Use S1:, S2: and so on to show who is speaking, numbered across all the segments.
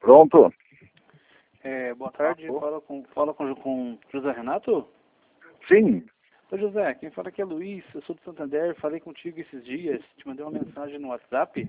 S1: Pronto?
S2: Boa tarde, fala com José Renato?
S1: Sim.
S2: Oi José, quem fala aqui é Luiz, eu sou do Santander, falei contigo esses dias, te mandei uma mensagem no WhatsApp.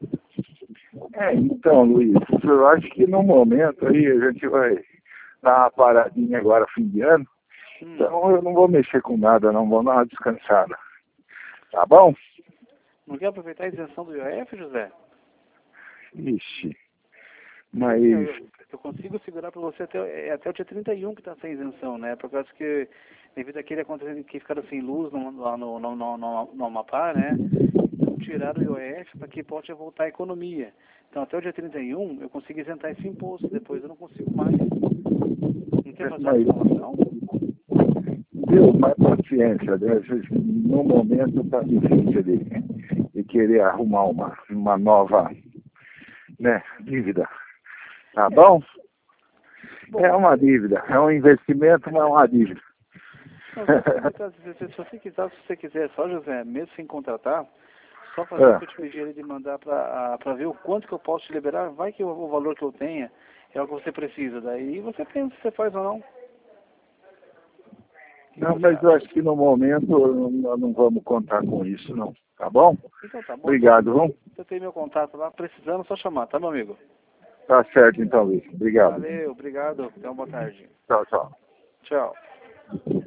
S1: Então, Luiz, eu acho que no momento aí a gente vai dar uma paradinha agora, fim de ano. Então eu não vou mexer com nada, não, vou dar uma descansada. Tá bom?
S2: Não quer aproveitar a isenção do IOF, José?
S1: Ixi, mas...
S2: Eu consigo segurar para você até o dia 31 que está sem isenção, né? Por causa que, devido àquele acontecimento que ficaram sem luz lá no Amapá, né? Então tiraram o IOF para que possa voltar a economia. Então até o dia 31 eu consigo isentar esse imposto, depois eu não consigo mais. Não quer fazer uma reclamação?
S1: Deus, mais paciência, né? No momento está difícil de querer arrumar uma nova, né, dívida. Tá bom? É uma dívida, é um investimento, mas é uma dívida.
S2: Se você quiser só, José, mesmo sem contratar, só fazer o que eu te pedi ali de mandar para ver o quanto que eu posso te liberar, vai que o valor que eu tenha é o que você precisa. Daí você pensa se você faz ou não.
S1: Não, mas eu acho que no momento nós não vamos contar com isso, não. Tá bom?
S2: Então tá bom.
S1: Obrigado, vamos?
S2: Você tem meu contato lá, precisando, só chamar, tá, meu amigo?
S1: Tá certo, então, Luiz. Obrigado.
S2: Valeu, obrigado. Até uma boa tarde.
S1: Tchau, tchau.
S2: Tchau.